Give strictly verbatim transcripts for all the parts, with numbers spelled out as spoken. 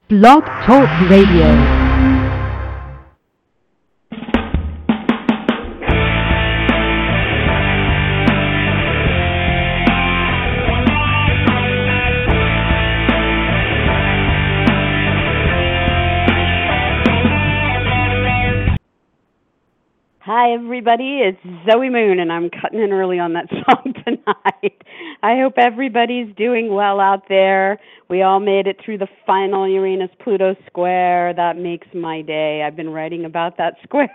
Blog Talk Radio. Hi, everybody. It's Zoe Moon, and I'm cutting in early on that song tonight. I hope everybody's doing well out there. We all made it through the final Uranus-Pluto square. That makes my day. I've been writing about that square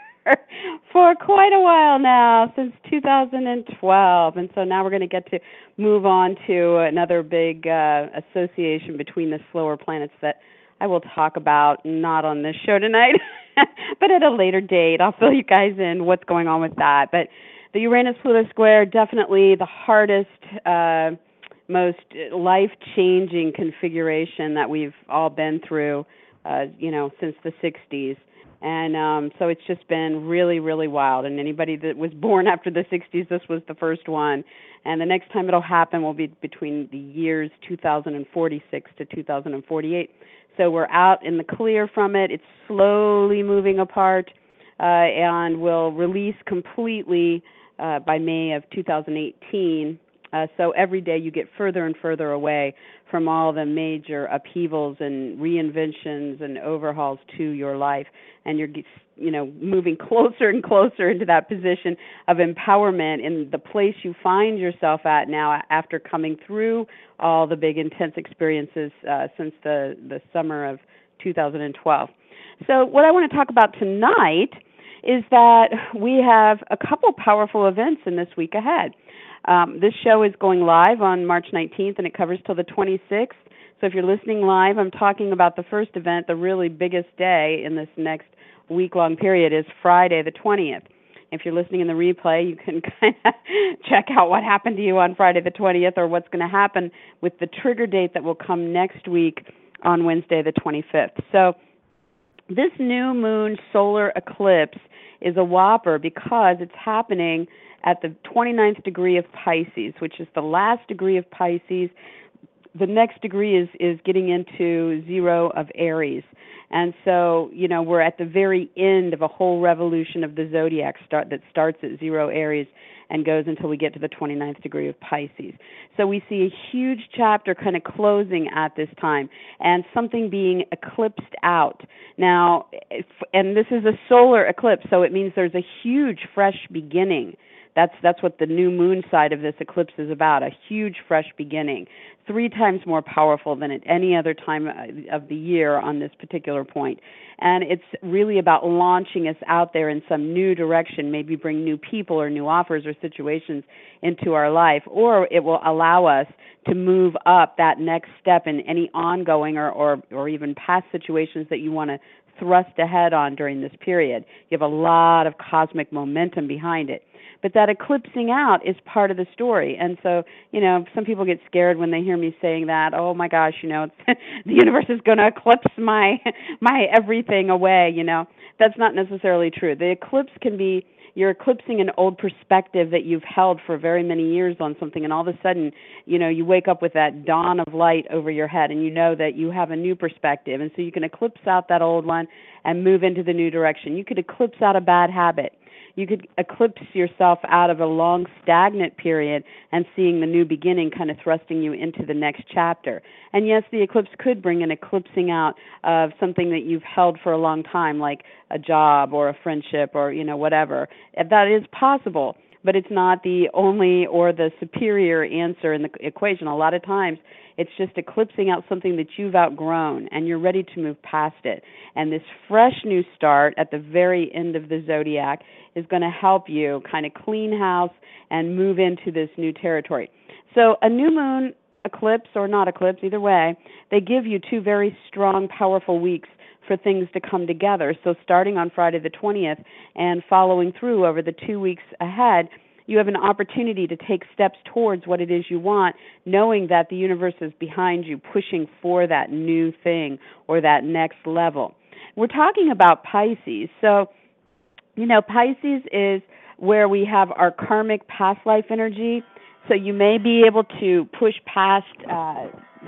for quite a while now, since two thousand twelve. And so now we're going to get to move on to another big uh, association between the slower planets that I will talk about, not on this show tonight, but at a later date. I'll fill you guys in what's going on with that. But the Uranus-Pluto square, definitely the hardest, uh, most life-changing configuration that we've all been through, uh, you know, since the sixties. And um, so it's just been really, really wild. And anybody that was born after the sixties, this was the first one. And the next time it'll happen will be between the years two thousand forty-six to two thousand forty-eight. So we're out in the clear from it. It's slowly moving apart uh, and will release completely uh, by May of two thousand eighteen. Uh, so every day you get further and further away from all the major upheavals and reinventions and overhauls to your life, and you're, you know, moving closer and closer into that position of empowerment in the place you find yourself at now after coming through all the big intense experiences uh, since the, the summer of two thousand twelve. So what I want to talk about tonight is that we have a couple powerful events in this week ahead. Um, this show is going live on March nineteenth, and it covers till the twenty-sixth. So if you're listening live, I'm talking about the first event, the really biggest day in this next week-long period is Friday the twentieth. If you're listening in the replay, you can kind of check out what happened to you on Friday the twentieth or what's going to happen with the trigger date that will come next week on Wednesday the twenty-fifth. So this new moon solar eclipse is a whopper because it's happening at the twenty-ninth degree of Pisces, which is the last degree of Pisces. The next degree is, is getting into zero of Aries. And so, you know, we're at the very end of a whole revolution of the zodiac start that starts at zero Aries and goes until we get to the twenty-ninth degree of Pisces. So we see a huge chapter kind of closing at this time and something being eclipsed out. Now, if, and this is a solar eclipse, so it means there's a huge fresh beginning. That's that's what the new moon side of this eclipse is about, a huge fresh beginning, three times more powerful than at any other time of the year on this particular point. And it's really about launching us out there in some new direction, maybe bring new people or new offers or situations into our life, or it will allow us to move up that next step in any ongoing or, or, or even past situations that you want to thrust ahead on during this period. You have a lot of cosmic momentum behind it. But that eclipsing out is part of the story. And so, you know, some people get scared when they hear me saying that, oh my gosh, you know, the universe is going to eclipse my my everything away, you know. That's not necessarily true. The eclipse can be, you're eclipsing an old perspective that you've held for very many years on something, and all of a sudden, you know, you wake up with that dawn of light over your head, and you know that you have a new perspective. And so you can eclipse out that old one and move into the new direction. You could eclipse out a bad habit. You could eclipse yourself out of a long stagnant period and seeing the new beginning kind of thrusting you into the next chapter. And yes, the eclipse could bring an eclipsing out of something that you've held for a long time, like a job or a friendship or, you know, whatever. That is possible, but it's not the only or the superior answer in the equation. A lot of times it's just eclipsing out something that you've outgrown and you're ready to move past it. And this fresh new start at the very end of the zodiac is going to help you kind of clean house and move into this new territory. So a new moon eclipse or not eclipse, either way, they give you two very strong, powerful weeks for things to come together. So starting on Friday the twentieth and following through over the two weeks ahead, you have an opportunity to take steps towards what it is you want, knowing that the universe is behind you, pushing for that new thing or that next level. We're talking about Pisces. So, you know, Pisces is where we have our karmic past life energy. So you may be able to push past uh,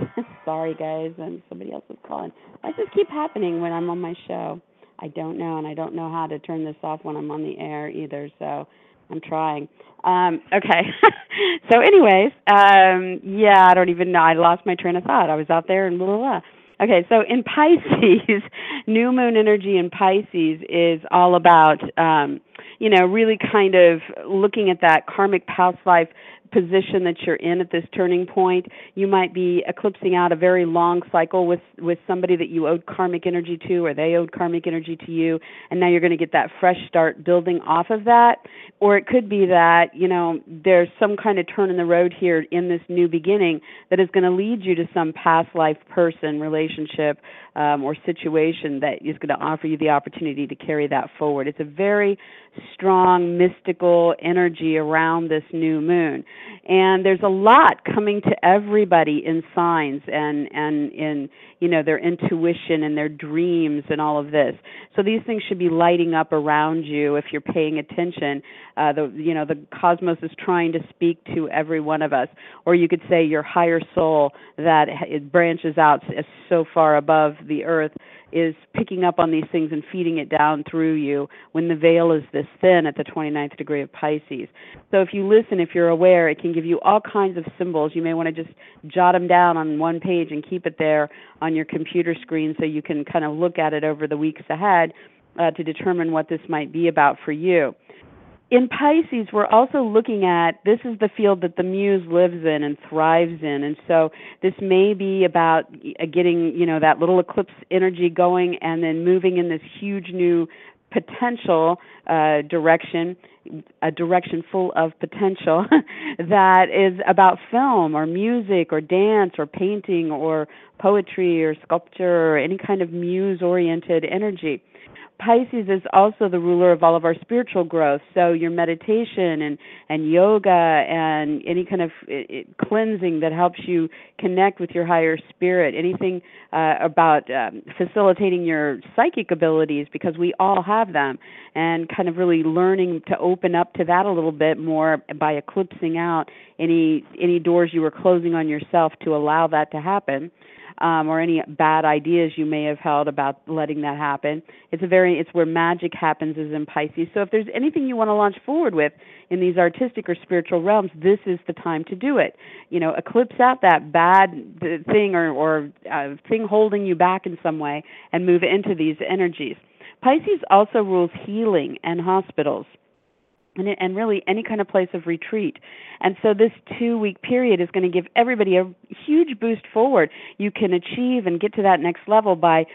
Sorry, guys. And somebody else is calling. Why does this keep happening when I'm on my show? I don't know, and I don't know how to turn this off when I'm on the air either. So I'm trying. Um, okay. So, anyways, um, yeah, I don't even know. I lost my train of thought. I was out there and blah blah blah. Okay, so in Pisces, new moon energy in Pisces is all about, um, you know, really kind of looking at that karmic past life position that you're in at this turning point. You might be eclipsing out a very long cycle with with somebody that you owed karmic energy to, or they owed karmic energy to you, and now you're going to get that fresh start building off of that. Or it could be that, you know, there's some kind of turn in the road here in this new beginning that is going to lead you to some past life person, relationship, um, or situation that is going to offer you the opportunity to carry that forward. It's a very strong mystical energy around this new moon. And there's a lot coming to everybody in signs and, and in, you know, their intuition and their dreams and all of this. So these things should be lighting up around you if you're paying attention. Uh, the, you know, the cosmos is trying to speak to every one of us. Or you could say your higher soul that it branches out so far above the earth is picking up on these things and feeding it down through you when the veil is this thin at the twenty-ninth degree of Pisces. So if you listen, if you're aware, it can give you all kinds of symbols. You may want to just jot them down on one page and keep it there on your computer screen so you can kind of look at it over the weeks ahead uh, to determine what this might be about for you. In Pisces, we're also looking at, this is the field that the muse lives in and thrives in, and so this may be about getting, you know, that little eclipse energy going and then moving in this huge new potential uh, direction, a direction full of potential that is about film or music or dance or painting or poetry or sculpture or any kind of muse-oriented energy. Pisces is also the ruler of all of our spiritual growth, so your meditation and, and yoga and any kind of it, it, cleansing that helps you connect with your higher spirit, anything uh, about um, facilitating your psychic abilities, because we all have them, and kind of really learning to open up to that a little bit more by eclipsing out any any doors you were closing on yourself to allow that to happen. Um, or any bad ideas you may have held about letting that happen. It's a very, it's where magic happens is in Pisces. So if there's anything you want to launch forward with in these artistic or spiritual realms, this is the time to do it. You know, eclipse out that bad thing or, or uh, thing holding you back in some way and move into these energies. Pisces also rules healing and hospitals. And, and really any kind of place of retreat. And so this two-week period is going to give everybody a huge boost forward. You can achieve and get to that next level by,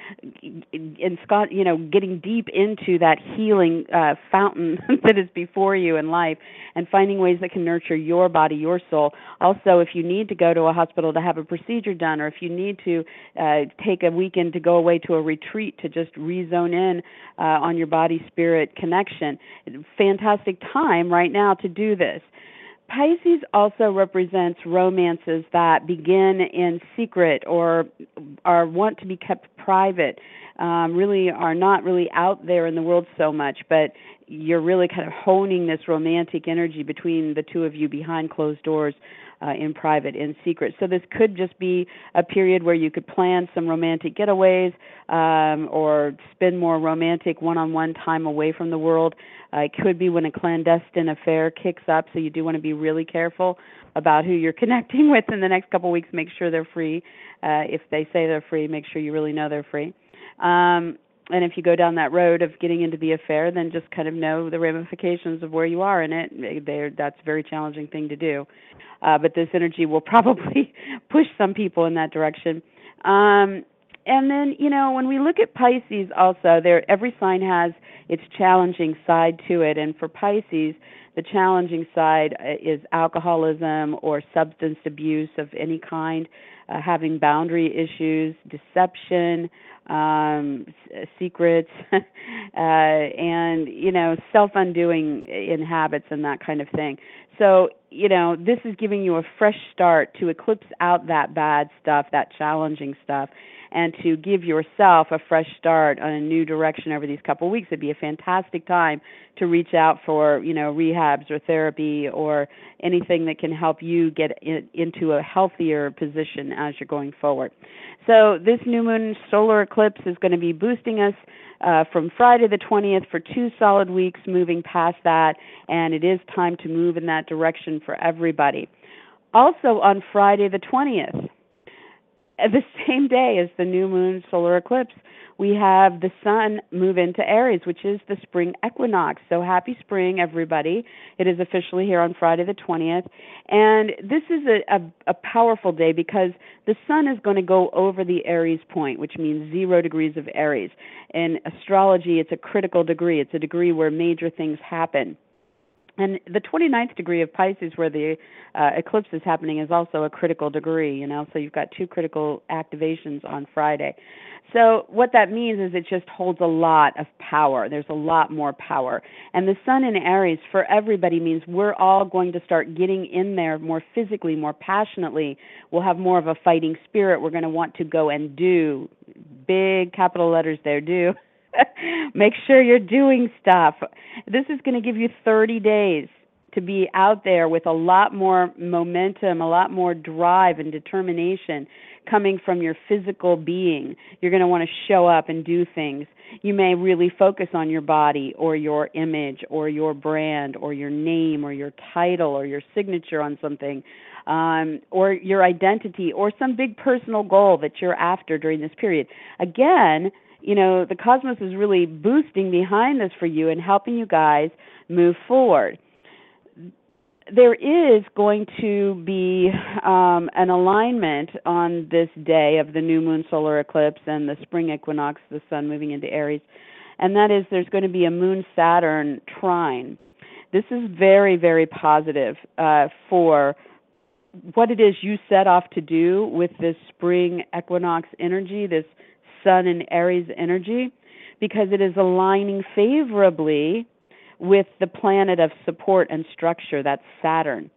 in Scott, you know, getting deep into that healing uh, fountain that is before you in life and finding ways that can nurture your body, your soul. Also, if you need to go to a hospital to have a procedure done, or if you need to uh, take a weekend to go away to a retreat to just rezone in uh, on your body-spirit connection, fantastic time right now to do this. Pisces also represents romances that begin in secret or are want to be kept private, um, really are not really out there in the world so much, but you're really kind of honing this romantic energy between the two of you behind closed doors. Uh, in private, in secret. So this could just be a period where you could plan some romantic getaways um, or spend more romantic one-on-one time away from the world. Uh, it could be when a clandestine affair kicks up, so you do want to be really careful about who you're connecting with in the next couple of weeks. Make sure they're free. Uh, if they say they're free, make sure you really know they're free. Um, And if you go down that road of getting into the affair, then just kind of know the ramifications of where you are in it. They're, that's a very challenging thing to do. Uh, but this energy will probably push some people in that direction. Um, and then, you know, when we look at Pisces also, there every sign has its challenging side to it. And for Pisces, the challenging side is alcoholism or substance abuse of any kind, uh, having boundary issues, deception, um, s- secrets, uh, and, you know, self-undoing in habits and that kind of thing. So, you know, this is giving you a fresh start to eclipse out that bad stuff, that challenging stuff, and to give yourself a fresh start on a new direction over these couple of weeks. It'd be a fantastic time to reach out for, you know, rehabs or therapy or anything that can help you get in, into a healthier position as you're going forward. So this new moon solar eclipse is going to be boosting us uh, from Friday the twentieth for two solid weeks, moving past that, and it is time to move in that direction for everybody. Also on Friday the twentieth, the same day as the new moon solar eclipse, we have the sun move into Aries, which is the spring equinox. So happy spring, everybody. It is officially here on Friday the twentieth. And this is a, a, a powerful day because the sun is going to go over the Aries point, which means zero degrees of Aries. In astrology, it's a critical degree. It's a degree where major things happen. And the twenty-ninth degree of Pisces, where the uh, eclipse is happening, is also a critical degree, you know, so you've got two critical activations on Friday. So what that means is it just holds a lot of power. There's a lot more power. And the sun in Aries for everybody means we're all going to start getting in there more physically, more passionately. We'll have more of a fighting spirit. We're going to want to go and do, big capital letters there, do. Make sure you're doing stuff. This is going to give you thirty days to be out there with a lot more momentum, a lot more drive and determination coming from your physical being. You're going to want to show up and do things. You may really focus on your body or your image or your brand or your name or your title or your signature on something, um, or your identity or some big personal goal that you're after during this period. Again, you know, the cosmos is really boosting behind this for you and helping you guys move forward. There is going to be um, an alignment on this day of the new moon solar eclipse and the spring equinox, the sun moving into Aries, and that is there's going to be a moon-Saturn trine. This is very, very positive uh, for what it is you set off to do with this spring equinox energy, this sun and Aries energy, because it is aligning favorably with the planet of support and structure, that's Saturn.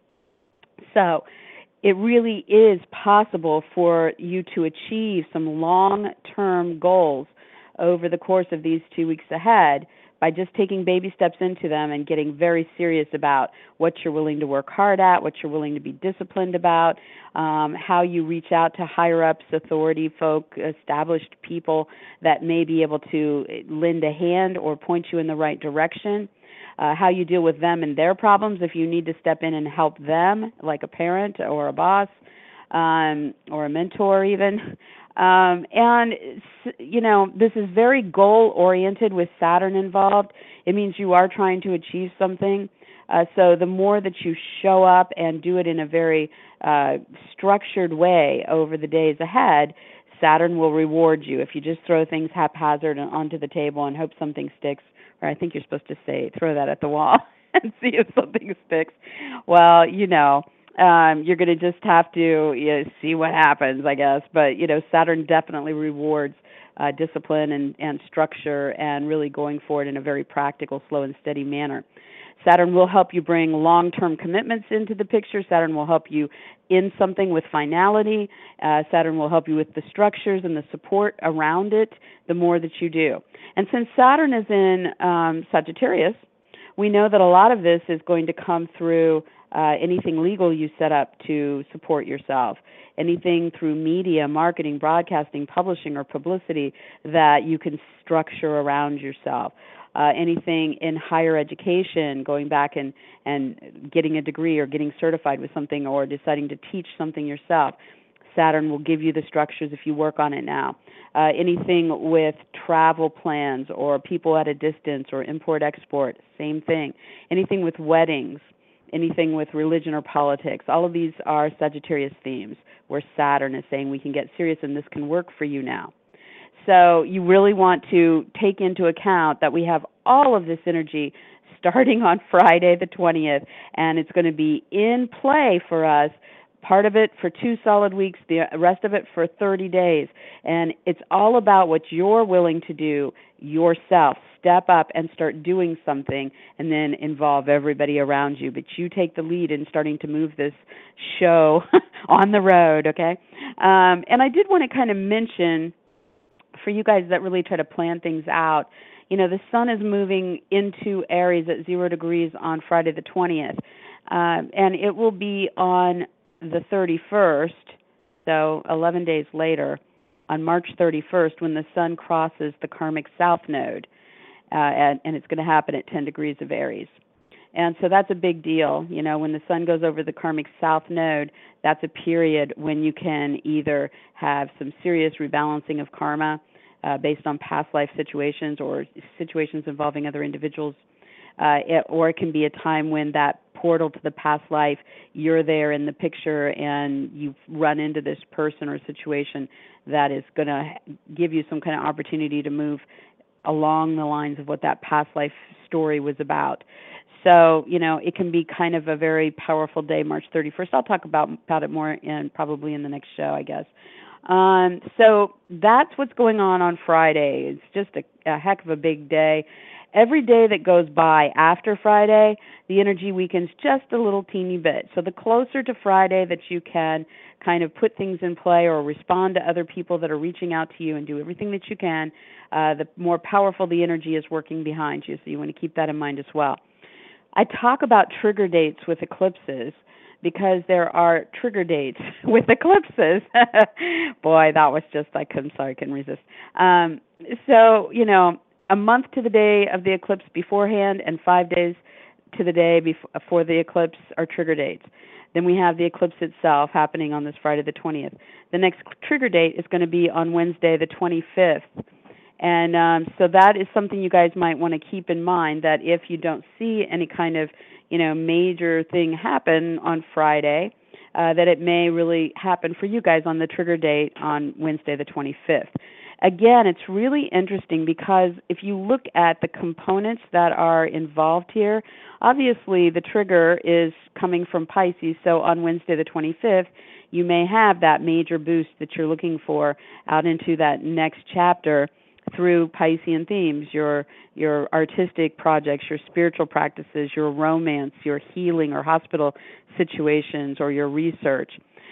So it really is possible for you to achieve some long-term goals over the course of these two weeks ahead by just taking baby steps into them and getting very serious about what you're willing to work hard at, what you're willing to be disciplined about, um, how you reach out to higher-ups, authority folk, established people that may be able to lend a hand or point you in the right direction. Uh, how you deal with them and their problems if you need to step in and help them, like a parent or a boss um, or a mentor even. Um, and, you know, this is very goal-oriented with Saturn involved. It means you are trying to achieve something. Uh, so the more that you show up and do it in a very uh, structured way over the days ahead, Saturn will reward you. If you just throw things haphazard onto the table and hope something sticks, or I think you're supposed to say, throw that at the wall and see if something sticks. Well, you know, um, you're going to just have to you know, see what happens, I guess. But, you know, Saturn definitely rewards uh, discipline and, and structure and really going forward in a very practical, slow and steady manner. Saturn will help you bring long-term commitments into the picture. Saturn will help you in something with finality. Uh, Saturn will help you with the structures and the support around it the more that you do. And since Saturn is in um, Sagittarius, we know that a lot of this is going to come through uh, anything legal you set up to support yourself, anything through media, marketing, broadcasting, publishing, or publicity that you can structure around yourself. Uh, anything in higher education, going back and, and getting a degree or getting certified with something or deciding to teach something yourself. Saturn will give you the structures if you work on it now. Uh, anything with travel plans or people at a distance or import-export, same thing. Anything with weddings, anything with religion or politics, all of these are Sagittarius themes where Saturn is saying we can get serious and this can work for you now. So you really want to take into account that we have all of this energy starting on Friday the twentieth, and it's going to be in play for us, part of it for two solid weeks, the rest of it for thirty days. And it's all about what you're willing to do yourself. Step up and start doing something and then involve everybody around you. But you take the lead in starting to move this show on the road, okay? Um, and I did want to kind of mention for you guys that really try to plan things out, you know, the sun is moving into Aries at zero degrees on Friday the twentieth, um, and it will be on the thirty-first, so eleven days later, on March thirty-first, when the sun crosses the karmic south node, uh, and, and it's going to happen at ten degrees of Aries. And so that's a big deal. You know, when the sun goes over the karmic south node, that's a period when you can either have some serious rebalancing of karma uh, based on past life situations or situations involving other individuals, uh, it, or it can be a time when that portal to the past life, you're there in the picture and you run into this person or situation that is going to give you some kind of opportunity to move along the lines of what that past life story was about. So, you know, it can be kind of a very powerful day, March thirty-first. I'll talk about, about it more in probably in the next show, I guess. Um, so that's what's going on on Friday. It's just a, a heck of a big day. Every day that goes by after Friday, the energy weakens just a little teeny bit. So the closer to Friday that you can kind of put things in play or respond to other people that are reaching out to you and do everything that you can, uh, the more powerful the energy is working behind you. So you want to keep that in mind as well. I talk about trigger dates with eclipses because there are trigger dates with eclipses. Boy, that was just, I couldn't, sorry, I couldn't resist. Um, so, you know, a month to the day of the eclipse beforehand and five days to the day before the eclipse are trigger dates. Then we have the eclipse itself happening on this Friday the twentieth. The next trigger date is going to be on Wednesday the twenty-fifth. And um, so that is something you guys might want to keep in mind, that if you don't see any kind of, you know, major thing happen on Friday, uh, that it may really happen for you guys on the trigger date on Wednesday the twenty-fifth. Again, it's really interesting because if you look at the components that are involved here, obviously the trigger is coming from Pisces, so on Wednesday the twenty-fifth, you may have that major boost that you're looking for out into that next chapter through Piscean themes, your your artistic projects, your spiritual practices, your romance, your healing or hospital situations, or your research.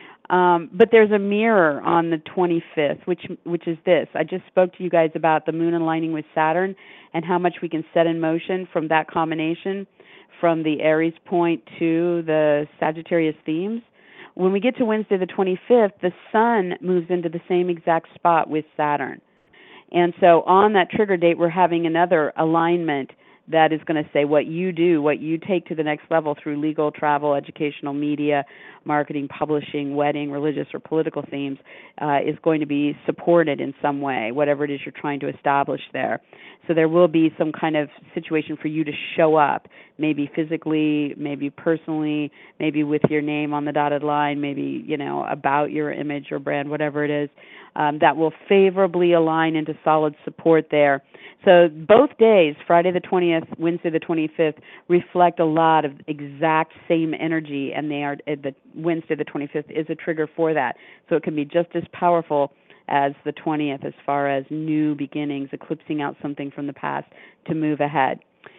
Um, but there's a mirror on the twenty-fifth, which which is this. I just spoke to you guys about the moon aligning with Saturn and how much we can set in motion from that combination, from the Aries point to the Sagittarius themes. When we get to Wednesday the twenty-fifth, the sun moves into the same exact spot with Saturn. And so on that trigger date, we're having another alignment that is going to say what you do, what you take to the next level through legal, travel, educational, media, marketing, publishing, wedding, religious, or political themes uh, is going to be supported in some way, whatever it is you're trying to establish there. So there will be some kind of situation for you to show up, maybe physically, maybe personally, maybe with your name on the dotted line, maybe, you know, about your image or brand, whatever it is, um, that will favorably align into solid support there. So both days, Friday the twentieth, Wednesday the twenty-fifth, reflect a lot of exact same energy, and they are the Wednesday the twenty-fifth is a trigger for that. So it can be just as powerful as the twentieth as far as new beginnings, eclipsing out something from the past to move ahead.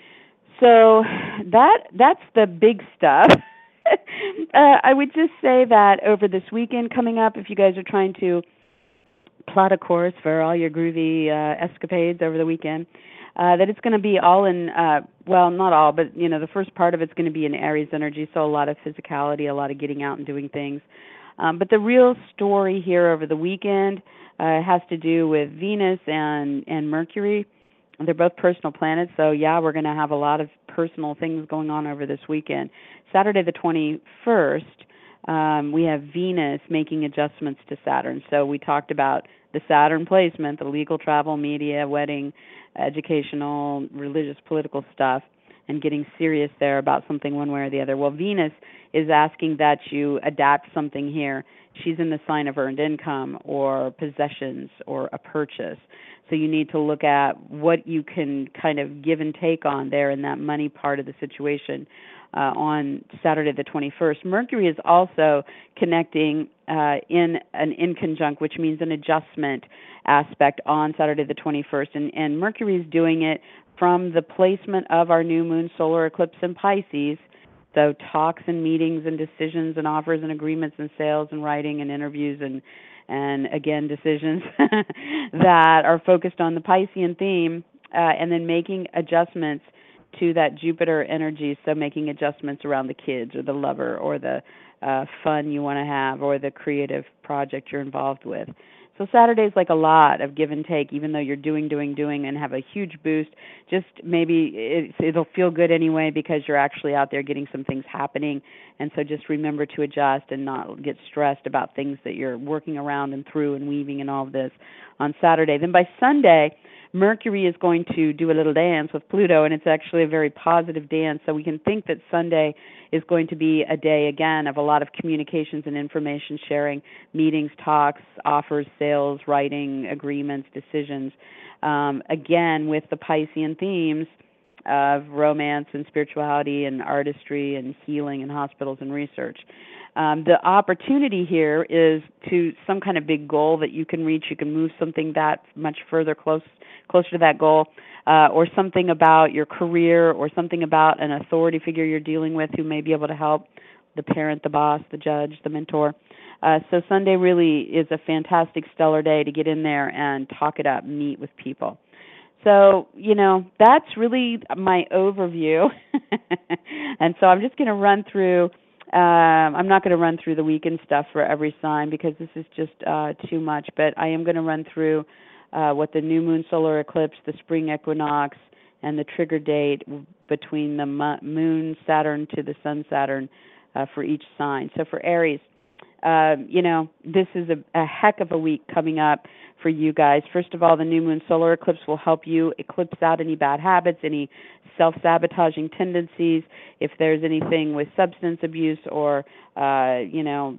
So that that's the big stuff. uh, I would just say that over this weekend coming up, if you guys are trying to plot a course for all your groovy uh, escapades over the weekend, uh, that it's going to be all in, uh, well, not all, but, you know, the first part of it's going to be in Aries energy, so a lot of physicality, a lot of getting out and doing things. Um, but the real story here over the weekend uh, has to do with Venus and, and Mercury. They're both personal planets, so yeah, we're going to have a lot of personal things going on over this weekend. Saturday the twenty-first, Um, we have Venus making adjustments to Saturn. So we talked about the Saturn placement, the legal, travel, media, wedding, educational, religious, political stuff, and getting serious there about something one way or the other. Well, Venus is asking that you adapt something here. She's in the sign of earned income or possessions or a purchase. So you need to look at what you can kind of give and take on there in that money part of the situation. Uh, on Saturday the twenty-first. Mercury is also connecting uh, in an inconjunct, which means an adjustment aspect on Saturday the twenty-first. And, and Mercury is doing it from the placement of our new moon solar eclipse in Pisces. So talks and meetings and decisions and offers and agreements and sales and writing and interviews and, and again, decisions that are focused on the Piscean theme, uh, and then making adjustments to that Jupiter energy, so making adjustments around the kids or the lover or the uh, fun you want to have or the creative project you're involved with. So Saturday's like a lot of give and take, even though you're doing, doing, doing and have a huge boost. Just maybe it, it'll feel good anyway because you're actually out there getting some things happening. And so just remember to adjust and not get stressed about things that you're working around and through and weaving and all of this on Saturday. Then by Sunday, Mercury is going to do a little dance with Pluto, and it's actually a very positive dance. So we can think that Sunday is going to be a day, again, of a lot of communications and information sharing, meetings, talks, offers, sales, writing, agreements, decisions. Um, again, with the Piscean themes of romance and spirituality and artistry and healing and hospitals and research. Um, the opportunity here is to some kind of big goal that you can reach. You can move something that much further close, closer to that goal, uh, or something about your career or something about an authority figure you're dealing with who may be able to help, the parent, the boss, the judge, the mentor. Uh, so Sunday really is a fantastic, stellar day to get in there and talk it up, meet with people. So, you know, that's really my overview. And so I'm just going to run through Um, I'm not going to run through the weekend stuff for every sign because this is just uh, too much, but I am going to run through uh, what the new moon solar eclipse, the spring equinox, and the trigger date between the moon Saturn to the sun Saturn uh, for each sign. So for Aries, uh, you know, this is a, a heck of a week coming up for you guys. First of all, the new moon solar eclipse will help you eclipse out any bad habits, any self-sabotaging tendencies. If there's anything with substance abuse or, uh, you know,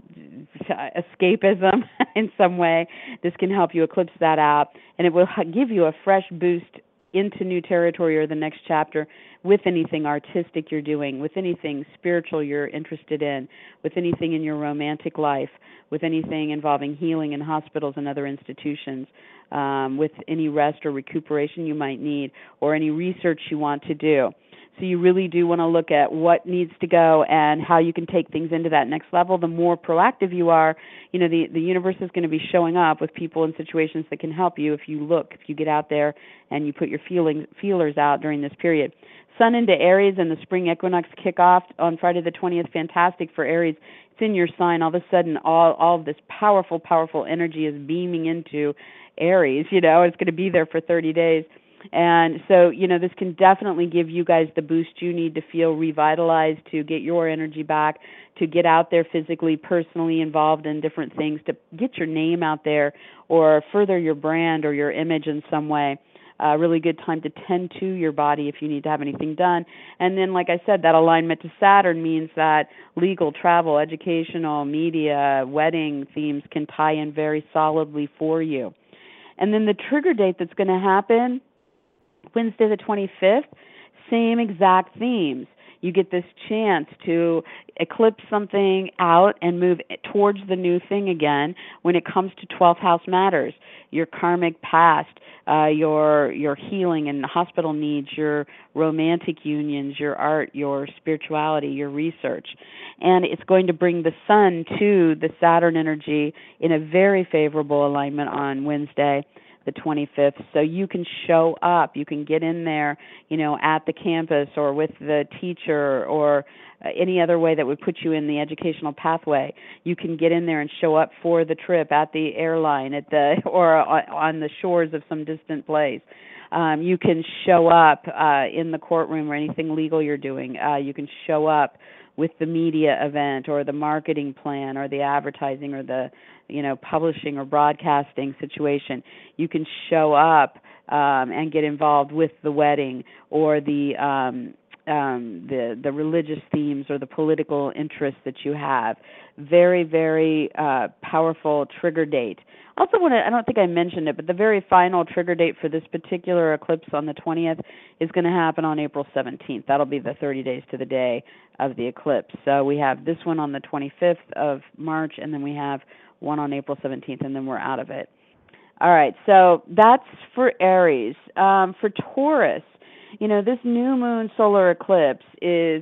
escapism in some way, this can help you eclipse that out, and it will give you a fresh boost into new territory or the next chapter with anything artistic you're doing, with anything spiritual you're interested in, with anything in your romantic life, with anything involving healing in hospitals and other institutions, um, with any rest or recuperation you might need, or any research you want to do. So you really do want to look at what needs to go and how you can take things into that next level. The more proactive you are, you know, the, the universe is going to be showing up with people and situations that can help you if you look, if you get out there and you put your feelings, feelers out during this period. Sun into Aries and the spring equinox kickoff on Friday the twentieth, fantastic for Aries. It's in your sign. All of a sudden, all, all of this powerful, powerful energy is beaming into Aries. You know, it's going to be there for thirty days. And so, you know, this can definitely give you guys the boost you need to feel revitalized, to get your energy back, to get out there physically, personally involved in different things, to get your name out there or further your brand or your image in some way. A uh, really good time to tend to your body if you need to have anything done. And then, like I said, that alignment to Saturn means that legal, travel, educational, media, wedding themes can tie in very solidly for you. And then the trigger date that's going to happen, Wednesday the twenty-fifth, same exact themes. You get this chance to eclipse something out and move towards the new thing again when it comes to twelfth house matters, your karmic past, uh, your your healing and hospital needs, your romantic unions, your art, your spirituality, your research. And it's going to bring the sun to the Saturn energy in a very favorable alignment on Wednesday the twenty-fifth, so you can show up, you can get in there, you know, at the campus or with the teacher or uh, any other way that would put you in the educational pathway. You can get in there and show up for the trip at the airline, at the or on the shores of some distant place. Um, you can show up uh, in the courtroom or anything legal you're doing. Uh, you can show up with the media event or the marketing plan or the advertising or the, you know, publishing or broadcasting situation. You can show up um, and get involved with the wedding or the um, um, the the religious themes or the political interests that you have. Very, very uh, powerful trigger date. I also want to, I don't think I mentioned it, but the very final trigger date for this particular eclipse on the twentieth is going to happen on April seventeenth. That'll be the thirty days to the day of the eclipse. So we have this one on the twenty-fifth of March, and then we have one on April seventeenth, and then we're out of it. All right, so that's for Aries. Um, for Taurus, you know, this new moon solar eclipse is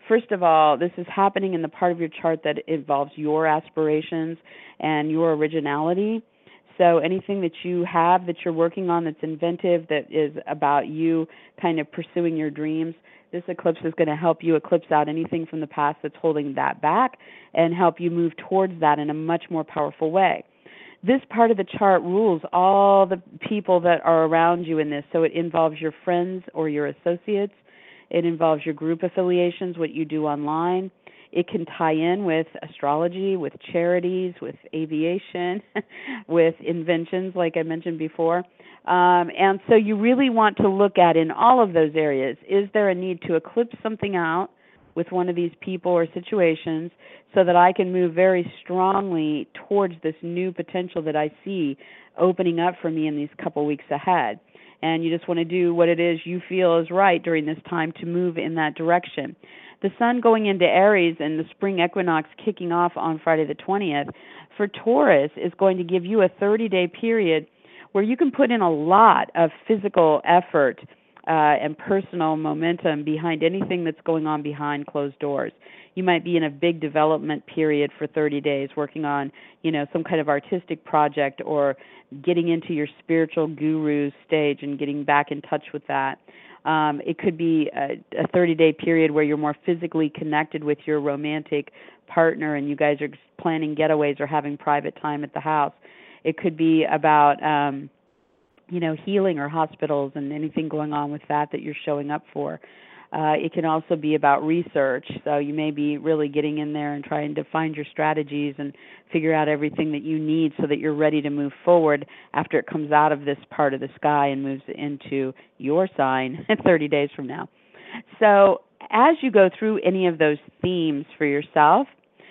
first of all, this is happening in the part of your chart that involves your aspirations and your originality. So anything that you have that you're working on that's inventive, that is about you kind of pursuing your dreams, this eclipse is going to help you eclipse out anything from the past that's holding that back and help you move towards that in a much more powerful way. This part of the chart rules all the people that are around you in this. So it involves your friends or your associates. It involves your group affiliations, what you do online. It can tie in with astrology, with charities, with aviation, with inventions, like I mentioned before. Um, and so you really want to look at in all of those areas, is there a need to eclipse something out with one of these people or situations so that I can move very strongly towards this new potential that I see opening up for me in these couple weeks ahead. And you just want to do what it is you feel is right during this time to move in that direction. The sun going into Aries and the spring equinox kicking off on Friday the twentieth for Taurus is going to give you a thirty-day period where you can put in a lot of physical effort uh, and personal momentum behind anything that's going on behind closed doors. You might be in a big development period for thirty days working on, you know, some kind of artistic project or getting into your spiritual guru stage and getting back in touch with that. Um, it could be a, a thirty-day period where you're more physically connected with your romantic partner and you guys are planning getaways or having private time at the house. It could be about, um, you know, healing or hospitals and anything going on with that that you're showing up for. Uh, it can also be about research. So you may be really getting in there and trying to find your strategies and figure out everything that you need so that you're ready to move forward after it comes out of this part of the sky and moves into your sign thirty days from now. So as you go through any of those themes for yourself,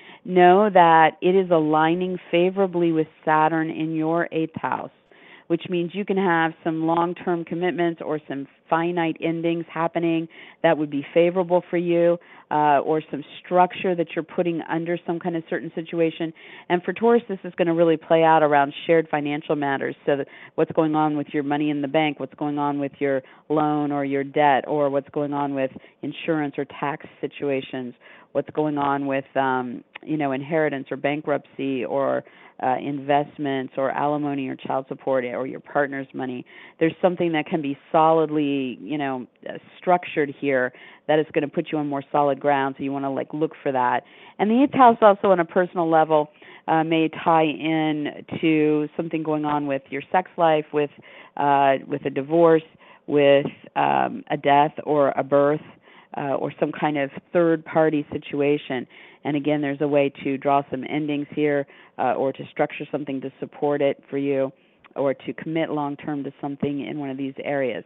know that it is aligning favorably with Saturn in your eighth house, which means you can have some long-term commitments or some finite endings happening that would be favorable for you, uh, or some structure that you're putting under some kind of certain situation. And for Taurus, this is going to really play out around shared financial matters. So that what's going on with your money in the bank, what's going on with your loan or your debt, or what's going on with insurance or tax situations, what's going on with um, you know, inheritance or bankruptcy or uh, investments or alimony or child support or your partner's money. There's something that can be solidly, you know, uh, structured here that is going to put you on more solid ground. So you want to like look for that. And the eighth house also on a personal level uh, may tie in to something going on with your sex life, with uh, with a divorce, with um, a death or a birth. Uh, or some kind of third-party situation. And again, there's a way to draw some endings here uh, or to structure something to support it for you or to commit long-term to something in one of these areas.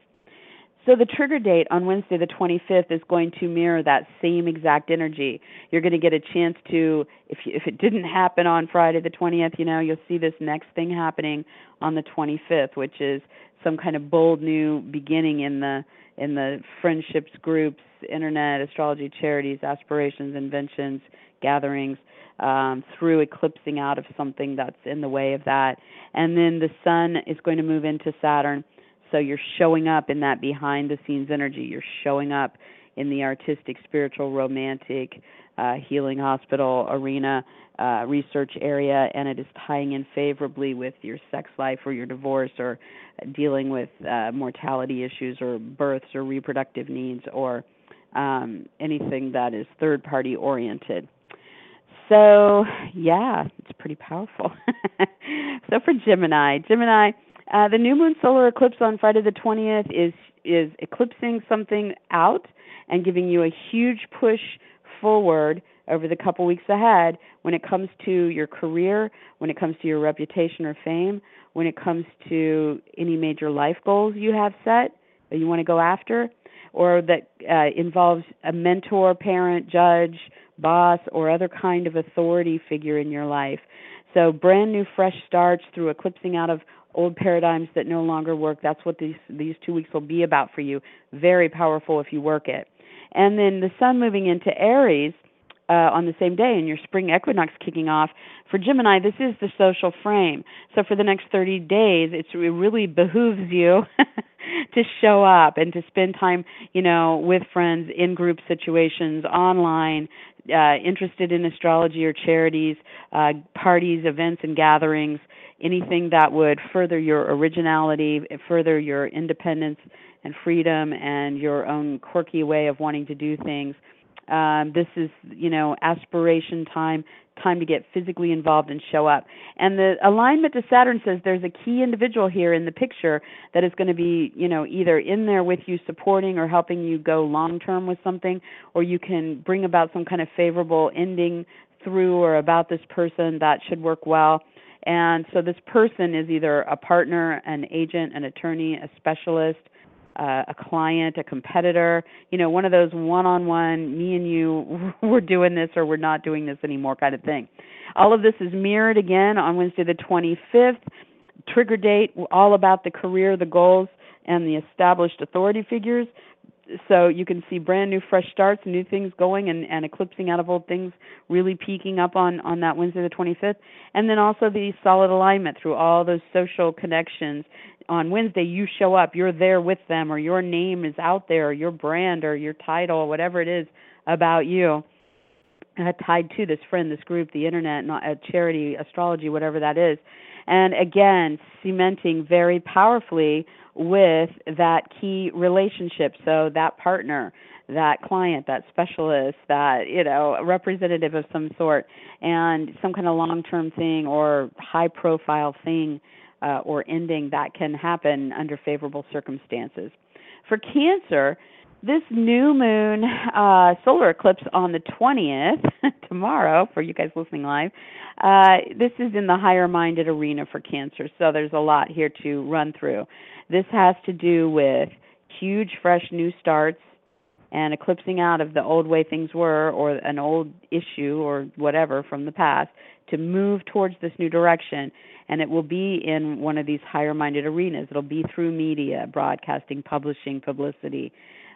So the trigger date on Wednesday the twenty-fifth is going to mirror that same exact energy. You're going to get a chance to, if you, if it didn't happen on Friday the twentieth, you know, you'll see this next thing happening on the twenty-fifth, which is some kind of bold new beginning in the in the friendships, groups, internet, astrology, charities, aspirations, inventions, gatherings, um, through eclipsing out of something that's in the way of that. And then the sun is going to move into Saturn, so you're showing up in that behind-the-scenes energy. You're showing up in the artistic, spiritual, romantic, uh, healing hospital arena, uh, research area, and it is tying in favorably with your sex life or your divorce or dealing with uh, mortality issues or births or reproductive needs or um, anything that is third-party oriented. So, yeah, it's pretty powerful. So for Gemini, Gemini, uh, the new moon solar eclipse on Friday the twentieth is is eclipsing something out and giving you a huge push forward over the couple weeks ahead when it comes to your career, when it comes to your reputation or fame, when it comes to any major life goals you have set that you want to go after, or that uh, involves a mentor, parent, judge, boss, or other kind of authority figure in your life. So brand new, fresh starts through eclipsing out of old paradigms that no longer work. That's what these these two weeks will be about for you. Very powerful if you work it. And then the sun moving into Aries uh, on the same day and your spring equinox kicking off. For Gemini, this is the social frame. So for the next thirty days, it's, it really behooves you to show up and to spend time, you know, with friends in group situations, online, uh, interested in astrology or charities, uh, parties, events, and gatherings, anything that would further your originality, further your independence and freedom and your own quirky way of wanting to do things. Um, this is, you know, aspiration time, time to get physically involved and show up. And the alignment to Saturn says there's a key individual here in the picture that is going to be, you know, either in there with you supporting or helping you go long term with something, or you can bring about some kind of favorable ending through or about this person that should work well. And so this person is either a partner, an agent, an attorney, a specialist, uh, a client, a competitor, you know, one of those one-on-one, me and you, we're doing this or we're not doing this anymore kind of thing. All of this is mirrored again on Wednesday the twenty-fifth. Trigger date, all about the career, the goals, and the established authority figures. So you can see brand new, fresh starts, new things going, and, and eclipsing out of old things, really peaking up on, on that Wednesday the twenty-fifth. And then also the solid alignment through all those social connections. On Wednesday, you show up, you're there with them, or your name is out there, or your brand, or your title, whatever it is about you, uh, tied to this friend, this group, the internet, not a charity, astrology, whatever that is. And again, cementing very powerfully with that key relationship. So that partner, that client, that specialist, that, you know, representative of some sort, and some kind of long-term thing or high-profile thing uh, or ending that can happen under favorable circumstances. For Cancer, this new moon uh, solar eclipse on the twentieth, tomorrow, for you guys listening live, uh, this is in the higher-minded arena for Cancer, so there's a lot here to run through. This has to do with huge, fresh, new starts and eclipsing out of the old way things were, or an old issue or whatever from the past, to move towards this new direction. And it will be in one of these higher-minded arenas. It'll be through media, broadcasting, publishing, publicity,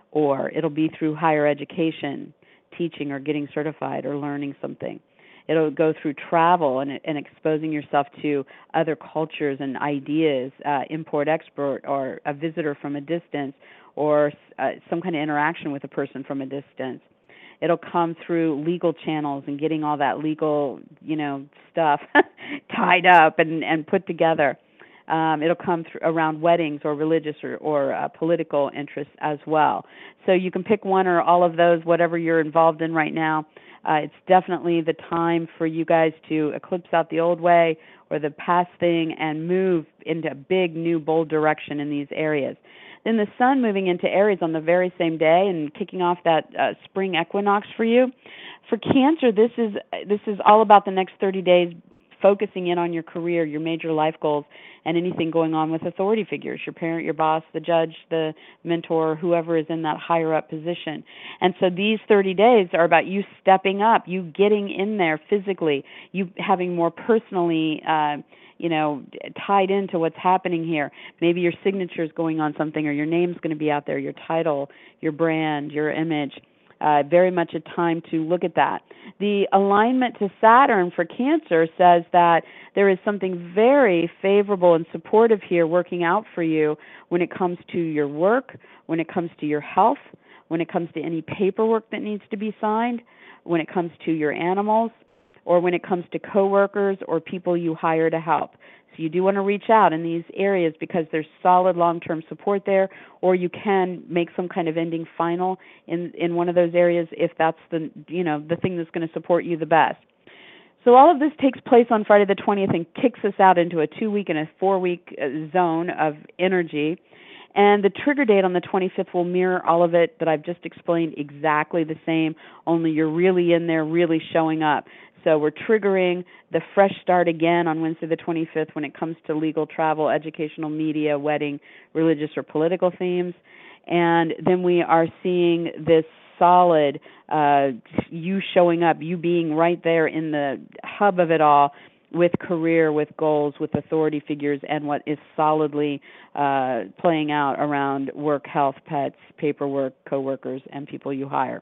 or it'll be through higher education, teaching or getting certified or learning something. It'll go through travel and, and exposing yourself to other cultures and ideas, uh, import-export, or a visitor from a distance, or uh, some kind of interaction with a person from a distance. It'll come through legal channels and getting all that legal, you know, stuff tied up and, and put together. Um, it'll come through around weddings or religious or, or uh, political interests as well. So you can pick one or all of those, whatever you're involved in right now. Uh, it's definitely the time for you guys to eclipse out the old way or the past thing and move into a big, new, bold direction in these areas. Then the sun moving into Aries on the very same day and kicking off that uh, spring equinox for you. For Cancer, this is this is all about the next thirty days, focusing in on your career, your major life goals, and anything going on with authority figures, your parent, your boss, the judge, the mentor, whoever is in that higher up position. And so these thirty days are about you stepping up, you getting in there physically, you having more personally, uh, you know, tied into what's happening here. Maybe your signature is going on something, or your name's going to be out there, your title, your brand, your image. Uh, very much a time to look at that. The alignment to Saturn for Cancer says that there is something very favorable and supportive here working out for you when it comes to your work, when it comes to your health, when it comes to any paperwork that needs to be signed, when it comes to your animals, or when it comes to coworkers or people you hire to help. So you do want to reach out in these areas because there's solid long-term support there, or you can make some kind of ending final in, in one of those areas if that's the, you know, the thing that's going to support you the best. So all of this takes place on Friday the twentieth and kicks us out into a two-week and a four-week zone of energy. And the trigger date on the twenty-fifth will mirror all of it that I've just explained, exactly the same, only you're really in there, really showing up. So we're triggering the fresh start again on Wednesday the twenty-fifth when it comes to legal, travel, educational, media, wedding, religious, or political themes. And then we are seeing this solid, uh, you showing up, you being right there in the hub of it all, with career, with goals, with authority figures, and what is solidly uh, playing out around work, health, pets, paperwork, coworkers, and people you hire.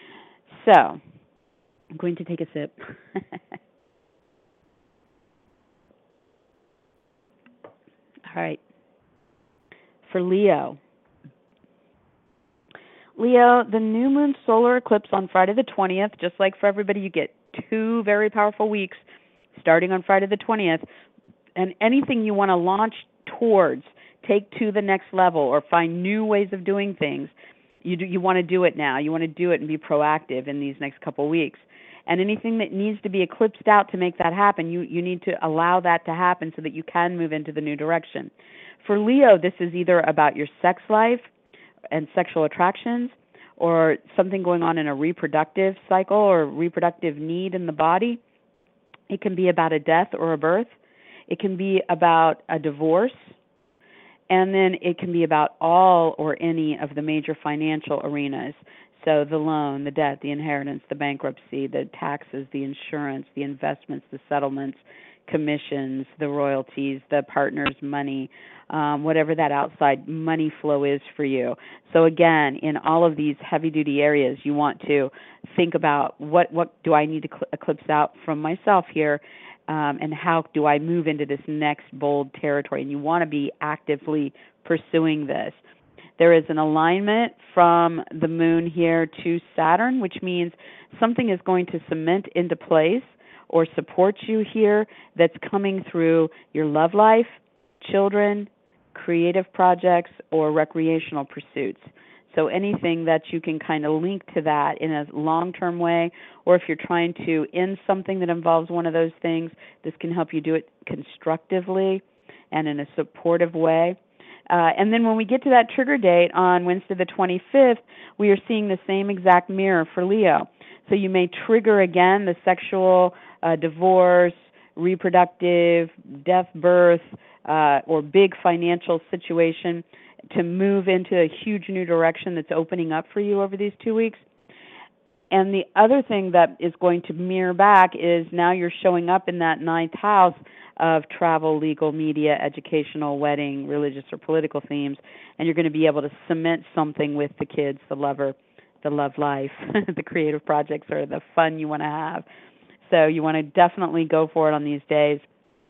So I'm going to take a sip. All right. For Leo, Leo, the new moon solar eclipse on Friday the twentieth, just like for everybody, you get two very powerful weeks starting on Friday the twentieth. And anything you want to launch towards, take to the next level, or find new ways of doing things, you do, you want to do it now. You want to do it and be proactive in these next couple of weeks. And anything that needs to be eclipsed out to make that happen, you, you need to allow that to happen so that you can move into the new direction. For Leo, this is either about your sex life and sexual attractions, or something going on in a reproductive cycle or reproductive need in the body. It can be about a death or a birth. It can be about a divorce. And then it can be about all or any of the major financial arenas. So the loan, the debt, the inheritance, the bankruptcy, the taxes, the insurance, the investments, the settlements, commissions, the royalties, the partner's money, um, whatever that outside money flow is for you. So again, in all of these heavy-duty areas, you want to think about what, what do I need to cl- eclipse out from myself here, um, and how do I move into this next bold territory? And you want to be actively pursuing this. There is an alignment from the moon here to Saturn, which means something is going to cement into place or support you here that's coming through your love life, children, creative projects, or recreational pursuits. So anything that you can kind of link to that in a long-term way, or if you're trying to end something that involves one of those things, this can help you do it constructively and in a supportive way. Uh, and then when we get to that trigger date on Wednesday the twenty-fifth, we are seeing the same exact mirror for Leo. So you may trigger again the sexual, uh, divorce, reproductive, death, birth, uh, or big financial situation to move into a huge new direction that's opening up for you over these two weeks. And the other thing that is going to mirror back is now you're showing up in that ninth house of travel, legal, media, educational, wedding, religious, or political themes, and you're going to be able to cement something with the kids, the lover, the love life, the creative projects, or the fun you want to have. So you want to definitely go for it on these days.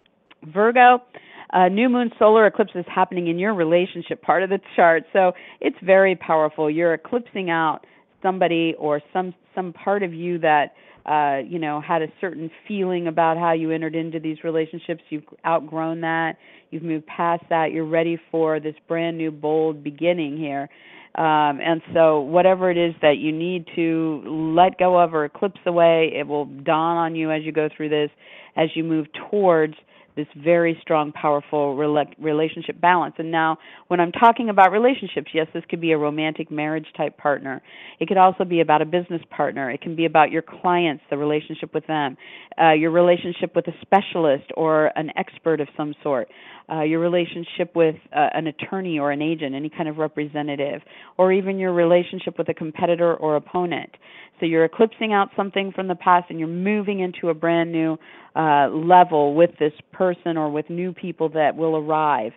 Virgo, uh, new moon solar eclipse is happening in your relationship part of the chart, so it's very powerful. You're eclipsing out somebody or some some part of you that uh, you know had a certain feeling about how you entered into these relationships. You've outgrown that. You've moved past that. You're ready for this brand new, bold beginning here. Um, and so whatever it is that you need to let go of or eclipse away, it will dawn on you as you go through this, as you move towards this very strong, powerful rela- relationship balance. And now, when I'm talking about relationships, yes, this could be a romantic marriage-type partner. It could also be about a business partner. It can be about your clients, the relationship with them, uh, your relationship with a specialist or an expert of some sort, uh, your relationship with uh, an attorney or an agent, any kind of representative, or even your relationship with a competitor or opponent. So you're eclipsing out something from the past and you're moving into a brand new uh, level with this person or with new people that will arrive.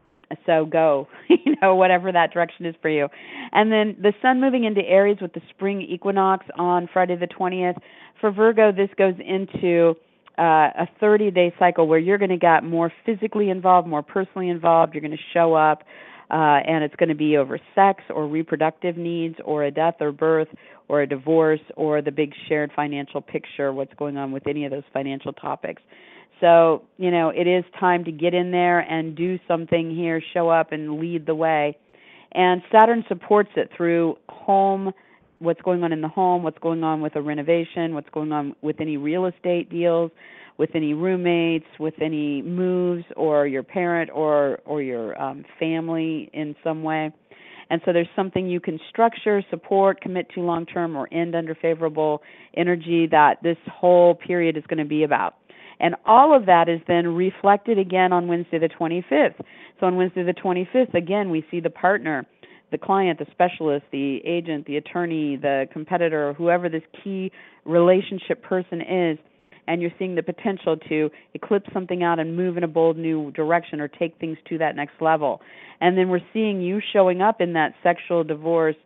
So go, you know, whatever that direction is for you. And then the sun moving into Aries with the spring equinox on Friday the twentieth. For Virgo, this goes into uh, a thirty-day cycle where you're going to get more physically involved, more personally involved. You're going to show up, uh, and it's going to be over sex or reproductive needs or a death or birth or a divorce or the big shared financial picture, what's going on with any of those financial topics. So, you know, it is time to get in there and do something here, show up and lead the way. And Saturn supports it through home, what's going on in the home, what's going on with a renovation, what's going on with any real estate deals, with any roommates, with any moves, or your parent or, or your um, family in some way. And so there's something you can structure, support, commit to long-term, or end under favorable energy that this whole period is going to be about. And all of that is then reflected again on Wednesday the twenty-fifth. So on Wednesday the twenty-fifth, again, we see the partner, the client, the specialist, the agent, the attorney, the competitor, whoever this key relationship person is, and you're seeing the potential to eclipse something out and move in a bold new direction or take things to that next level. And then we're seeing you showing up in that sexual, divorce,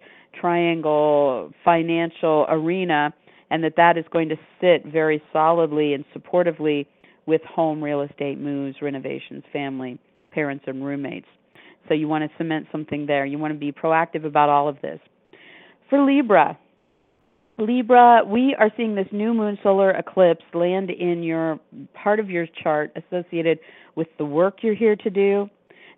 triangle, financial arena, and that that is going to sit very solidly and supportively with home, real estate, moves, renovations, family, parents, and roommates. So you want to cement something there. You want to be proactive about all of this. For Libra, Libra, we are seeing this new moon solar eclipse land in your part of your chart associated with the work you're here to do.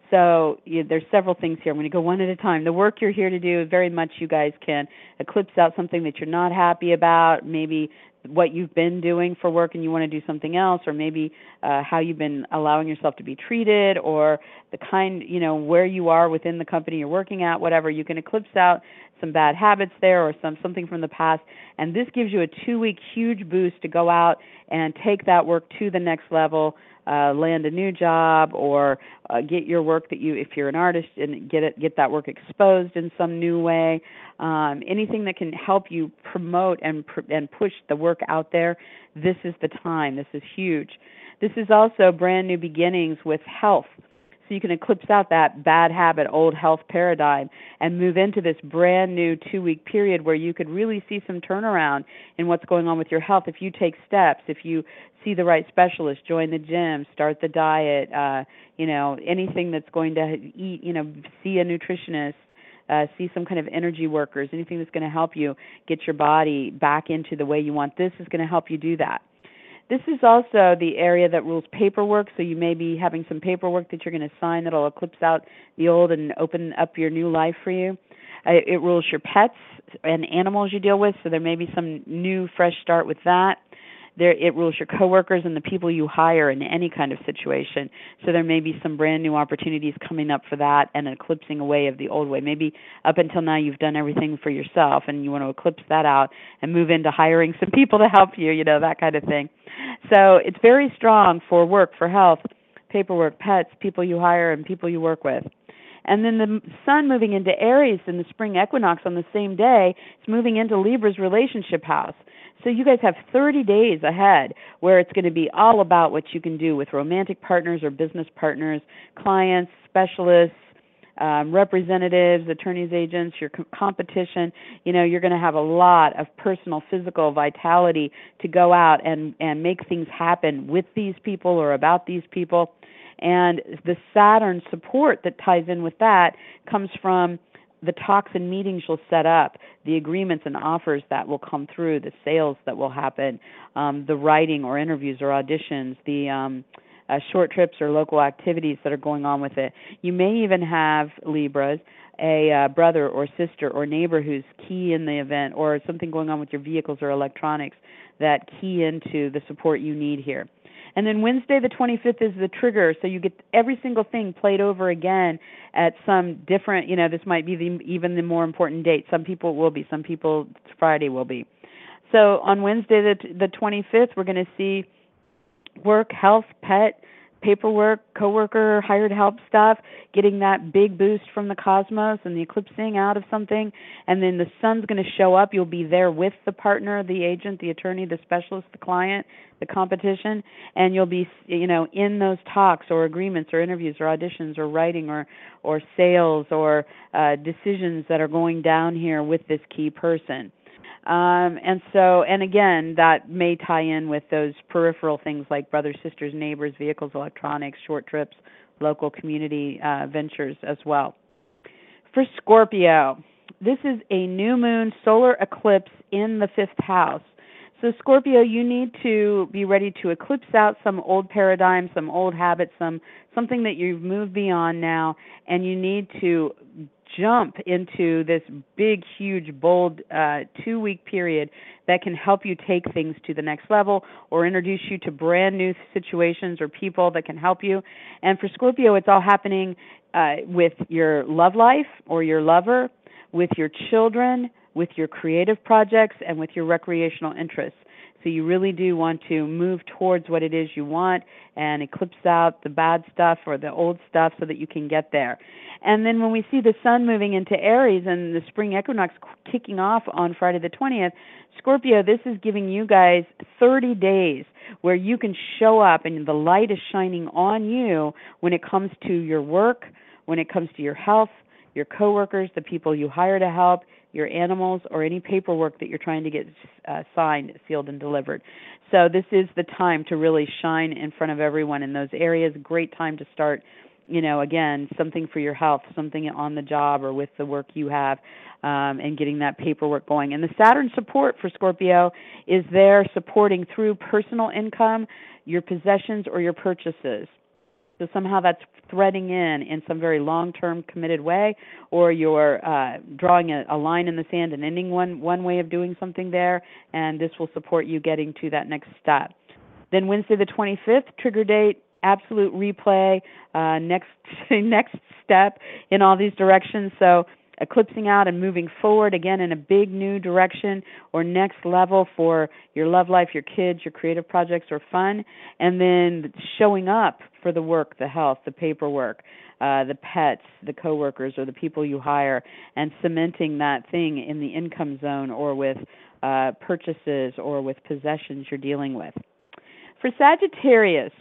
So you, there's several things here. I'm going to go one at a time. The work you're here to do, very much you guys can eclipse out something that you're not happy about, maybe what you've been doing for work and you want to do something else, or maybe uh, how you've been allowing yourself to be treated, or the kind, you know, where you are within the company you're working at, whatever. You can eclipse out some bad habits there or some something from the past, and this gives you a two-week huge boost to go out and take that work to the next level, uh, land a new job, or uh, get your work that you, if you're an artist, and get it, get that work exposed in some new way. Um, anything that can help you promote and pr- and push the work out there, this is the time. This is huge. This is also brand new beginnings with health. So you can eclipse out that bad habit, old health paradigm, and move into this brand new two-week period where you could really see some turnaround in what's going on with your health if you take steps, if you see the right specialist, join the gym, start the diet, uh, you know, anything that's going to eat, you know, see a nutritionist, uh, see some kind of energy workers, anything that's going to help you get your body back into the way you want. This is going to help you do that. This is also the area that rules paperwork, so you may be having some paperwork that you're going to sign that will eclipse out the old and open up your new life for you. Uh, it rules your pets and animals you deal with, so there may be some new, fresh start with that. There, it rules your coworkers and the people you hire in any kind of situation. So there may be some brand new opportunities coming up for that and an eclipsing away of the old way. Maybe up until now you've done everything for yourself and you want to eclipse that out and move into hiring some people to help you, you know, that kind of thing. So it's very strong for work, for health, paperwork, pets, people you hire, and people you work with. And then the sun moving into Aries in the spring equinox on the same day, it's moving into Libra's relationship house. So you guys have thirty days ahead where it's going to be all about what you can do with romantic partners or business partners, clients, specialists, um, representatives, attorneys, agents, your co- competition. You know, you're going to have a lot of personal, physical vitality to go out and, and make things happen with these people or about these people. And the Saturn support that ties in with that comes from the talks and meetings you'll set up, the agreements and offers that will come through, the sales that will happen, um, the writing or interviews or auditions, the um, uh, short trips or local activities that are going on with it. You may even have, Libras, a uh, brother or sister or neighbor who's key in the event, or something going on with your vehicles or electronics that key into the support you need here. And then Wednesday the twenty-fifth is the trigger, so you get every single thing played over again at some different, you know, this might be the, even the more important date. Some people will be, some people Friday will be. So on Wednesday the, the twenty-fifth, we're going to see work, health, pet, paperwork, coworker, hired help stuff, getting that big boost from the cosmos and the eclipsing out of something. And then the sun's going to show up. You'll be there with the partner, the agent, the attorney, the specialist, the client, the competition, and you'll be, you know, in those talks or agreements or interviews or auditions or writing or, or sales or uh, decisions that are going down here with this key person. Um, and so, and again, that may tie in with those peripheral things like brothers, sisters, neighbors, vehicles, electronics, short trips, local community uh, ventures as well. For Scorpio, this is a new moon solar eclipse in the fifth house. So Scorpio, you need to be ready to eclipse out some old paradigms, some old habits, some something that you've moved beyond now, and you need to jump into this big, huge, bold uh, two-week period that can help you take things to the next level or introduce you to brand new situations or people that can help you. And for Scorpio, it's all happening uh, with your love life or your lover, with your children, with your creative projects, and with your recreational interests. So you really do want to move towards what it is you want and eclipse out the bad stuff or the old stuff so that you can get there. And then when we see the sun moving into Aries and the spring equinox kicking off on Friday the twentieth, Scorpio, this is giving you guys thirty days where you can show up and the light is shining on you when it comes to your work, when it comes to your health, your coworkers, the people you hire to help, your animals, or any paperwork that you're trying to get uh, signed, sealed, and delivered. So this is the time to really shine in front of everyone in those areas. Great time to start you know, again, something for your health, something on the job or with the work you have, um, and getting that paperwork going. And the Saturn support for Scorpio is there supporting through personal income, your possessions, or your purchases. So somehow that's threading in in some very long-term committed way, or you're uh, drawing a, a line in the sand and ending one, one way of doing something there, and this will support you getting to that next step. Then Wednesday the twenty-fifth, trigger date, absolute replay, uh, next next step in all these directions. So eclipsing out and moving forward again in a big new direction or next level for your love life, your kids, your creative projects or fun, and then showing up for the work, the health, the paperwork, uh, the pets, the coworkers or the people you hire, and cementing that thing in the income zone or with uh, purchases or with possessions you're dealing with. For Sagittarius,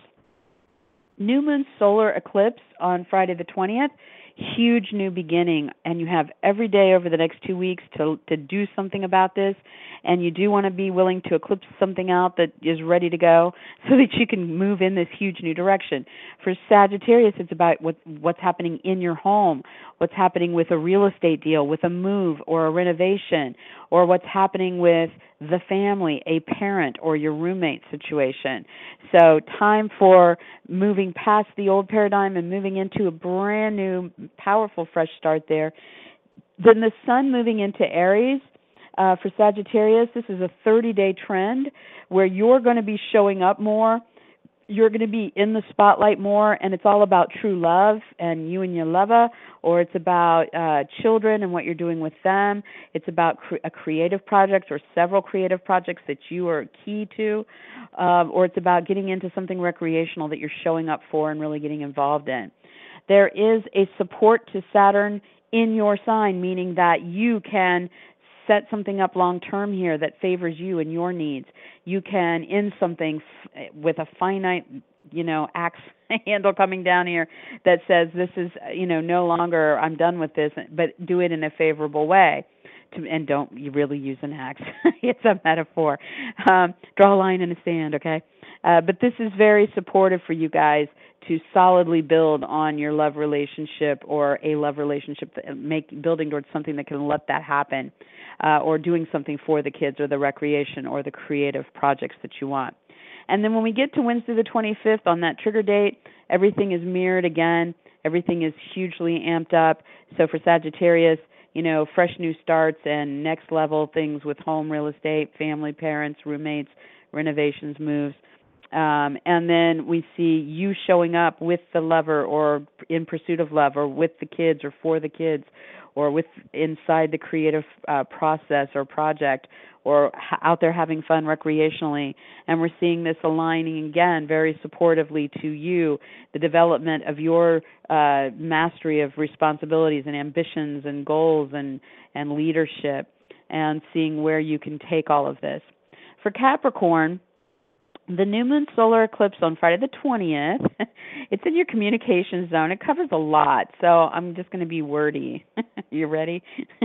new moon solar eclipse on Friday the twentieth, huge new beginning, and you have every day over the next two weeks to to do something about this, and you do want to be willing to eclipse something out that is ready to go so that you can move in this huge new direction. For Sagittarius, it's about what, what's happening in your home, what's happening with a real estate deal, with a move or a renovation, or what's happening with the family, a parent, or your roommate situation. So time for moving past the old paradigm and moving into a brand new, powerful, fresh start there. Then the sun moving into Aries. Uh, for Sagittarius, this is a thirty-day trend where you're going to be showing up more. You're going to be in the spotlight more, and it's all about true love and you and your lover, or it's about uh, children and what you're doing with them. It's about cre- a creative project or several creative projects that you are key to, um, or it's about getting into something recreational that you're showing up for and really getting involved in. There is a support to Saturn in your sign, meaning that you can set something up long term here that favors you and your needs. You can end something f- with a finite, you know, axe handle coming down here that says this is, you know, no longer I'm done with this, but do it in a favorable way. To, and don't you really use an axe. It's a metaphor. Um, draw a line in the sand, okay? Uh, but this is very supportive for you guys to solidly build on your love relationship or a love relationship, that make building towards something that can let that happen, uh, or doing something for the kids or the recreation or the creative projects that you want. And then when we get to Wednesday the twenty-fifth on that trigger date, everything is mirrored again. Everything is hugely amped up. So for Sagittarius, you know, fresh new starts and next level things with home, real estate, family, parents, roommates, renovations, moves. Um, and then we see you showing up with the lover or in pursuit of love or with the kids or for the kids or with inside the creative uh, process or project or ha- out there having fun recreationally. And we're seeing this aligning again very supportively to you, the development of your uh, mastery of responsibilities and ambitions and goals and, and leadership, and seeing where you can take all of this. For Capricorn, the new moon solar eclipse on Friday the twentieth, it's in your communication zone. It covers a lot, so I'm just going to be wordy. You ready?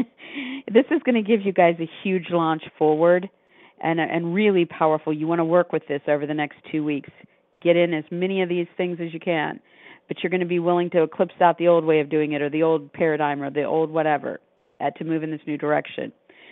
This is going to give you guys a huge launch forward and and really powerful. You want to work with this over the next two weeks. Get in as many of these things as you can, but you're going to be willing to eclipse out the old way of doing it or the old paradigm or the old whatever uh, to move in this new direction,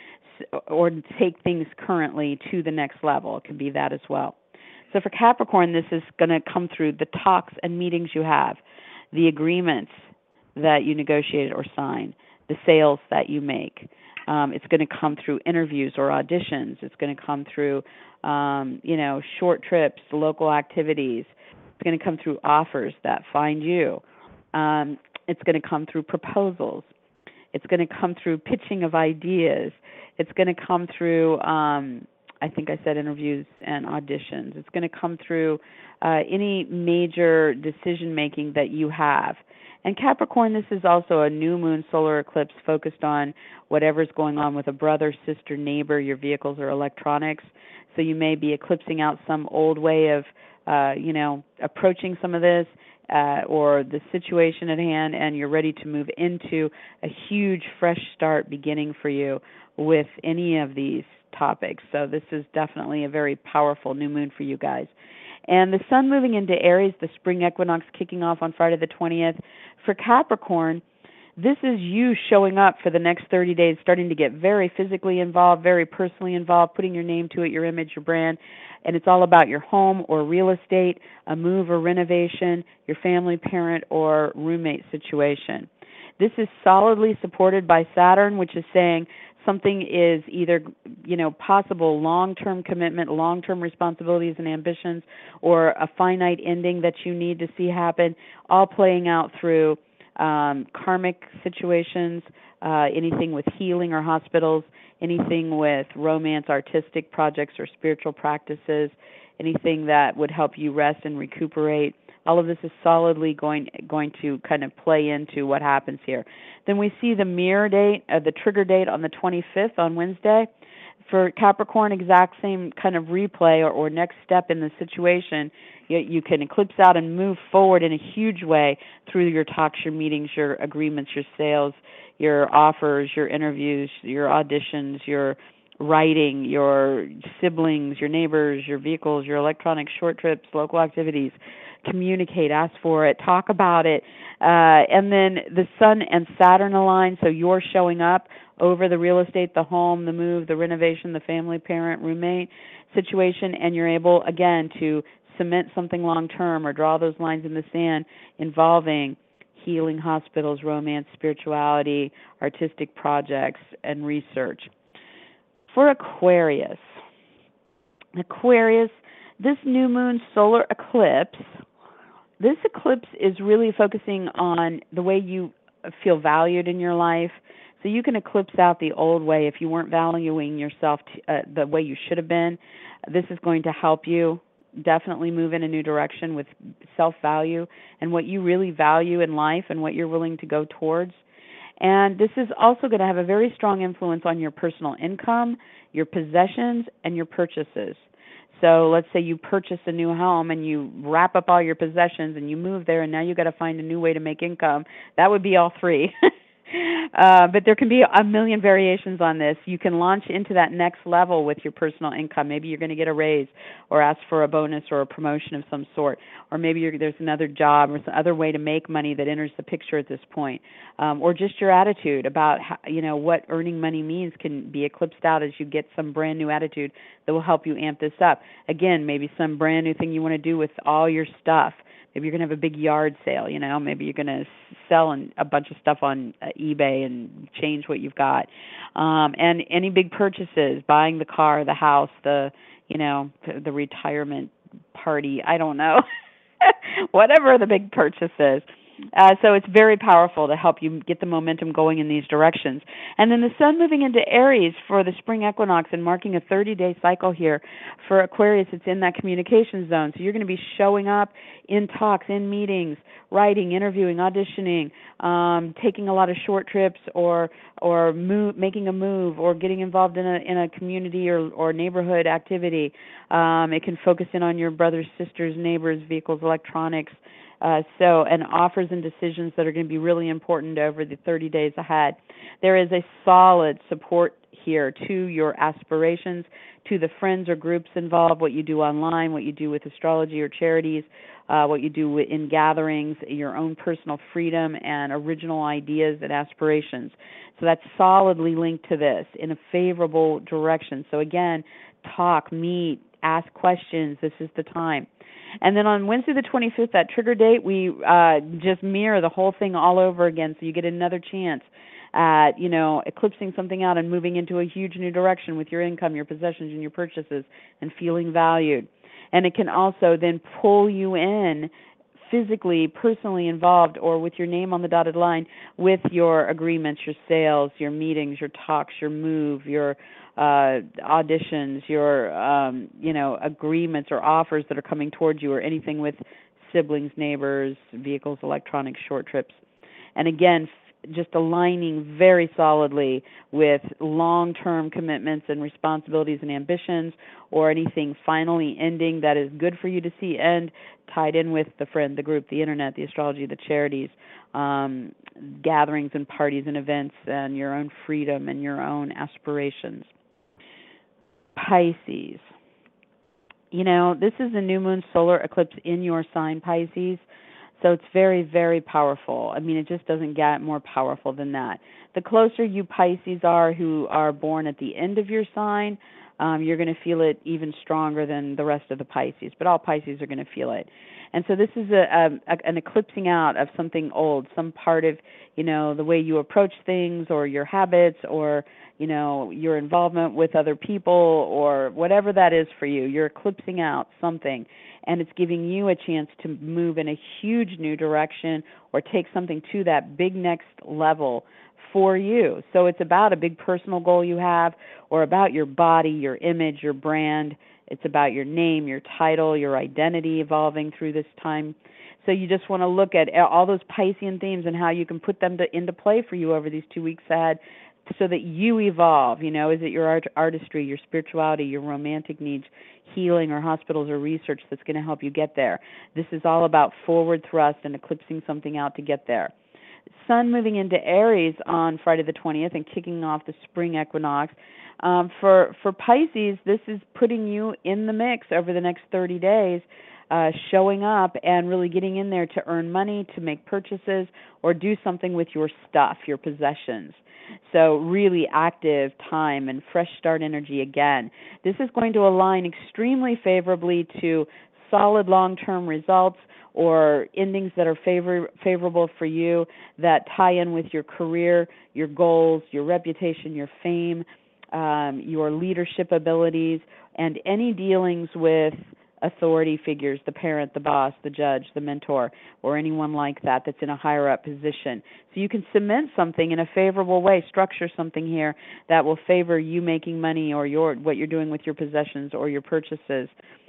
or to take things currently to the next level. It could be that as well. So for Capricorn, this is going to come through the talks and meetings you have, the agreements that you negotiate or sign, the sales that you make. Um, it's going to come through interviews or auditions. It's going to come through, um, you know, short trips, local activities. It's going to come through offers that find you. Um, it's going to come through proposals. It's going to come through pitching of ideas. It's going to come through, um, I think I said interviews and auditions. It's going to come through uh, any major decision-making that you have. And Capricorn, this is also a new moon solar eclipse focused on whatever's going on with a brother, sister, neighbor, your vehicles or electronics. So you may be eclipsing out some old way of, uh, you know, approaching some of this uh, or the situation at hand, and you're ready to move into a huge fresh start beginning for you with any of these topics. So this is definitely a very powerful new moon for you guys. And the sun moving into Aries, the spring equinox kicking off on Friday the twentieth. For Capricorn, this is you showing up for the next thirty days, starting to get very physically involved, very personally involved, putting your name to it, your image, your brand. And it's all about your home or real estate, a move or renovation, your family, parent, or roommate situation. This is solidly supported by Saturn, which is saying something is either, you know, possible long-term commitment, long-term responsibilities and ambitions, or a finite ending that you need to see happen, all playing out through um, karmic situations, uh, anything with healing or hospitals, anything with romance, artistic projects, or spiritual practices, anything that would help you rest and recuperate. All of this is solidly going going to kind of play into what happens here. Then we see the mirror date, uh, the trigger date on the twenty-fifth on Wednesday. For Capricorn, exact same kind of replay or, or next step in the situation. You, you can eclipse out and move forward in a huge way through your talks, your meetings, your agreements, your sales, your offers, your interviews, your auditions, your writing, your siblings, your neighbors, your vehicles, your electronic short trips, local activities. Communicate, ask for it, talk about it. Uh, and then the Sun and Saturn align, so you're showing up over the real estate, the home, the move, the renovation, the family, parent, roommate situation, and you're able, again, to cement something long-term or draw those lines in the sand involving healing, hospitals, romance, spirituality, artistic projects, and research. For Aquarius, Aquarius, this new moon solar eclipse, this eclipse is really focusing on the way you feel valued in your life. So you can eclipse out the old way if you weren't valuing yourself to, uh, the way you should have been. This is going to help you definitely move in a new direction with self-value and what you really value in life and what you're willing to go towards. And this is also going to have a very strong influence on your personal income, your possessions, and your purchases. So let's say you purchase a new home and you wrap up all your possessions and you move there and now you've got to find a new way to make income. That would be all three. Uh, but there can be a million variations on this. You can launch into that next level with your personal income. Maybe you're going to get a raise or ask for a bonus or a promotion of some sort. Or maybe you're, there's another job or some other way to make money that enters the picture at this point. Um, or just your attitude about how, you know, what earning money means can be eclipsed out as you get some brand new attitude that will help you amp this up. Again, maybe some brand new thing you want to do with all your stuff. Maybe you're going to have a big yard sale, you know. Maybe you're going to sell a bunch of stuff on uh, eBay and change what you've got. Um, and any big purchases, buying the car, the house, the, you know, the retirement party, I don't know. Whatever the big purchase is. Uh, so it's very powerful to help you get the momentum going in these directions. And then the sun moving into Aries for the spring equinox and marking a thirty-day cycle here. For Aquarius, it's in that communication zone. So you're going to be showing up in talks, in meetings, writing, interviewing, auditioning, um, taking a lot of short trips or or move, making a move or getting involved in a in a community or, or neighborhood activity. Um, it can focus in on your brothers, sisters, neighbors, vehicles, electronics. Uh, so, and offers and decisions that are going to be really important over the thirty days ahead. There is a solid support here to your aspirations, to the friends or groups involved, what you do online, what you do with astrology or charities, uh, what you do in gatherings, your own personal freedom and original ideas and aspirations. So that's solidly linked to this in a favorable direction. So again, talk, meet, ask questions. This is the time. And then on Wednesday the twenty-fifth, that trigger date, we uh, just mirror the whole thing all over again, so you get another chance at, you know, eclipsing something out and moving into a huge new direction with your income, your possessions, and your purchases, and feeling valued. And it can also then pull you in physically, personally involved, or with your name on the dotted line with your agreements, your sales, your meetings, your talks, your move, your uh, auditions, your um, you know, agreements or offers that are coming towards you, or anything with siblings, neighbors, vehicles, electronics, short trips. And again, just aligning very solidly with long-term commitments and responsibilities and ambitions, or anything finally ending that is good for you to see end, tied in with the friend, the group, the internet, the astrology, the charities, um, gatherings and parties and events, and your own freedom and your own aspirations. Pisces. you know, this is a new moon solar eclipse in your sign, Pisces. So it's very, very powerful. I mean, it just doesn't get more powerful than that. The closer you Pisces are who are born at the end of your sign, um, you're going to feel it even stronger than the rest of the Pisces. But all Pisces are going to feel it. And so this is a, a, an eclipsing out of something old, some part of, you know, the way you approach things or your habits or, you know, your involvement with other people or whatever that is for you. You're eclipsing out something, and it's giving you a chance to move in a huge new direction or take something to that big next level for you. So it's about a big personal goal you have or about your body, your image, your brand. It's about your name, your title, your identity evolving through this time. So you just want to look at all those Piscean themes and how you can put them to, into play for you over these two weeks ahead so that you evolve. You know, is it your art, artistry, your spirituality, your romantic needs, healing or hospitals or research that's going to help you get there? This is all about forward thrust and eclipsing something out to get there. Sun moving into Aries on Friday the twentieth and kicking off the spring equinox. Um, for, for Pisces, this is putting you in the mix over the next thirty days, uh, showing up and really getting in there to earn money, to make purchases, or do something with your stuff, your possessions. So really active time and fresh start energy again. This is going to align extremely favorably to solid long-term results or endings that are favor- favorable for you that tie in with your career, your goals, your reputation, your fame, um, your leadership abilities, and any dealings with authority figures, the parent, the boss, the judge, the mentor, or anyone like that that's in a higher up position. So you can cement something in a favorable way, structure something here that will favor you making money or your what you're doing with your possessions or your purchases.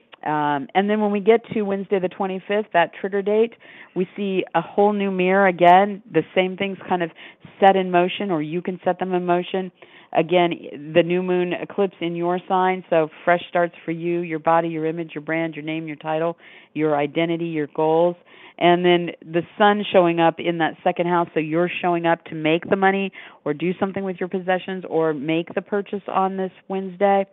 Um, and then when we get to Wednesday the twenty-fifth, that trigger date, we see a whole new mirror again, the same things kind of set in motion, or you can set them in motion. Again, the new moon eclipse in your sign, so fresh starts for you, your body, your image, your brand, your name, your title, your identity, your goals. And then the sun showing up in that second house, so you're showing up to make the money or do something with your possessions or make the purchase on this Wednesday.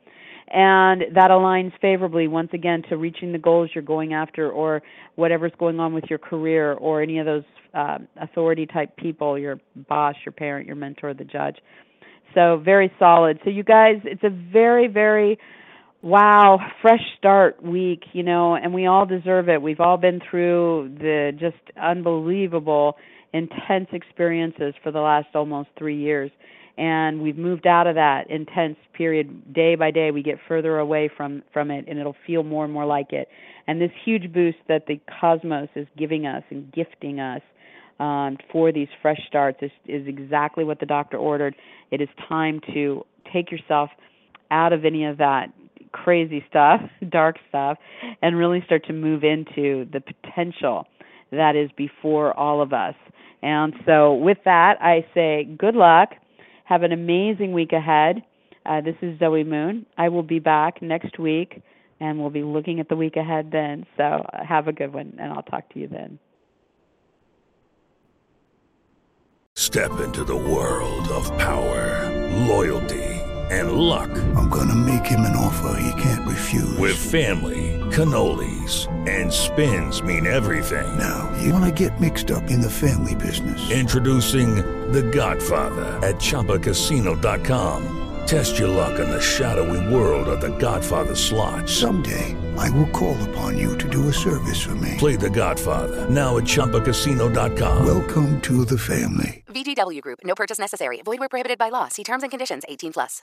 And that aligns favorably, once again, to reaching the goals you're going after or whatever's going on with your career or any of those uh, authority-type people, your boss, your parent, your mentor, the judge. So very solid. So you guys, it's a very, very, wow, fresh start week, you know, and we all deserve it. We've all been through the just unbelievable, intense experiences for the last almost three years. And we've moved out of that intense period. Day by day, we get further away from, from it, and it'll feel more and more like it. And this huge boost that the cosmos is giving us and gifting us um, for these fresh starts is, is exactly what the doctor ordered. It is time to take yourself out of any of that crazy stuff, dark stuff, and really start to move into the potential that is before all of us. And so with that, I say good luck. Have an amazing week ahead. Uh, this is Zoe Moon. I will be back next week, and we'll be looking at the week ahead then. So uh, have a good one, and I'll talk to you then. Step into the world of power, loyalty, and luck. I'm going to make him an offer he can't refuse. With family, cannolis, and spins mean everything. Now, you want to get mixed up in the family business. Introducing The Godfather at Chumba Casino dot com. Test your luck in the shadowy world of The Godfather slot. Someday, I will call upon you to do a service for me. Play The Godfather, now at Chumba Casino dot com. Welcome to the family. V G W Group. No purchase necessary. Void where prohibited by law. See terms and conditions. eighteen plus.